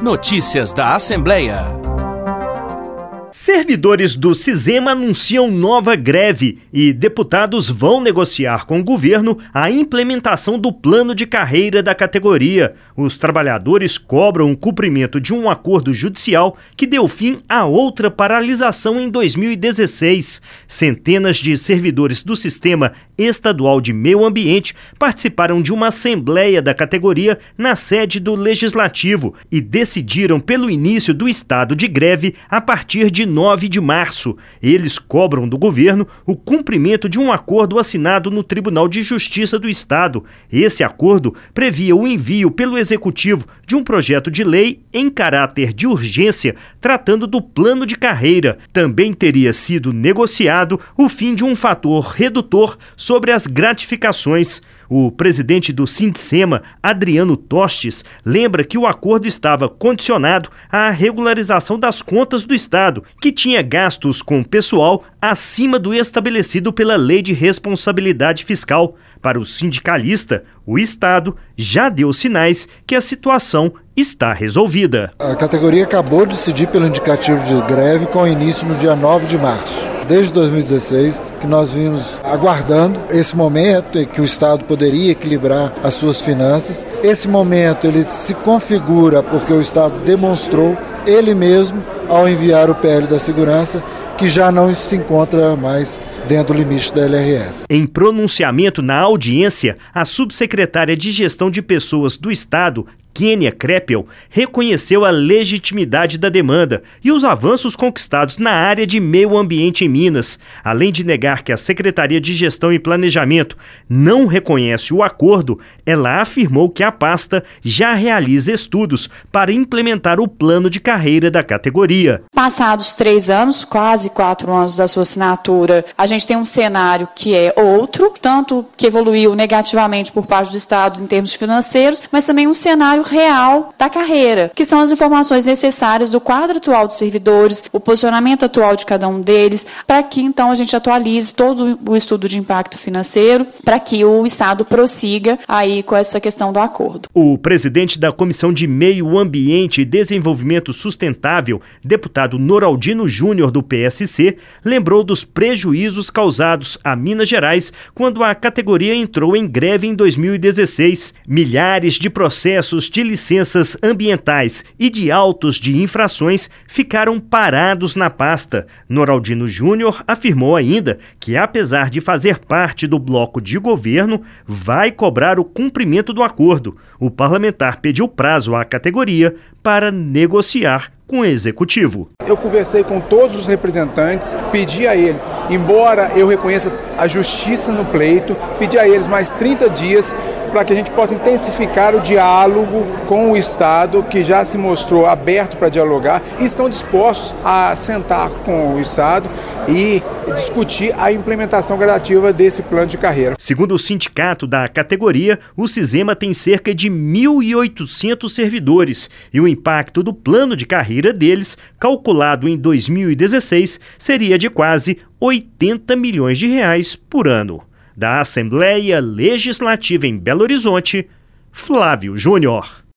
Notícias da Assembleia. Servidores do Sisema anunciam nova greve e deputados vão negociar com o governo a implementação do plano de carreira da categoria. Os trabalhadores cobram o cumprimento de um acordo judicial que deu fim a outra paralisação em 2016. Centenas de servidores do Sistema Estadual de Meio Ambiente participaram de uma assembleia da categoria na sede do Legislativo e decidiram pelo início do estado de greve a partir de 9 de março. Eles cobram do governo o cumprimento de um acordo assinado no Tribunal de Justiça do Estado. Esse acordo previa o envio pelo Executivo de um projeto de lei em caráter de urgência tratando do plano de carreira. Também teria sido negociado o fim de um fator redutor sobre as gratificações. O presidente do Sindicema, Adriano Tostes, lembra que o acordo estava condicionado à regularização das contas do Estado, que tinha gastos com pessoal acima do estabelecido pela Lei de Responsabilidade Fiscal. Para o sindicalista, o Estado já deu sinais que a situação está resolvida. A categoria acabou de decidir pelo indicativo de greve com início no dia 9 de março. Desde 2016, que nós vimos aguardando esse momento em que o Estado poderia equilibrar as suas finanças. Esse momento ele se configura porque o Estado demonstrou ele mesmo ao enviar o PL da Segurança que já não se encontra mais dentro do limite da LRF. Em pronunciamento na audiência, a subsecretária de Gestão de Pessoas do Estado, Kênia Kreppel, reconheceu a legitimidade da demanda e os avanços conquistados na área de meio ambiente em Minas. Além de negar que a Secretaria de Gestão e Planejamento não reconhece o acordo, ela afirmou que a pasta já realiza estudos para implementar o plano de carreira da categoria. Passados 3 anos, quase 4 anos da sua assinatura, a gente tem um cenário que é outro, tanto que evoluiu negativamente por parte do Estado em termos financeiros, mas também um cenário real da carreira, que são as informações necessárias do quadro atual dos servidores, o posicionamento atual de cada um deles, para que então a gente atualize todo o estudo de impacto financeiro, para que o Estado prossiga aí com essa questão do acordo. O presidente da Comissão de Meio Ambiente e Desenvolvimento Sustentável, deputado Noraldino Júnior do PSC, lembrou dos prejuízos causados a Minas Gerais quando a categoria entrou em greve em 2016. Milhares de processos de licenças ambientais e de autos de infrações ficaram parados na pasta. Noraldino Júnior afirmou ainda que, apesar de fazer parte do bloco de governo, vai cobrar o cumprimento do acordo. O parlamentar pediu prazo à categoria para negociar com o Executivo. Eu conversei com todos os representantes, pedi a eles, embora eu reconheça a justiça no pleito, pedi a eles mais 30 dias para que a gente possa intensificar o diálogo com o Estado, que já se mostrou aberto para dialogar, e estão dispostos a sentar com o Estado e discutir a implementação gradativa desse plano de carreira. Segundo o sindicato da categoria, o Sisema tem cerca de 1.800 servidores e o impacto do plano de carreira deles, calculado em 2016, seria de quase 80 milhões de reais por ano. Da Assembleia Legislativa em Belo Horizonte, Flávio Júnior.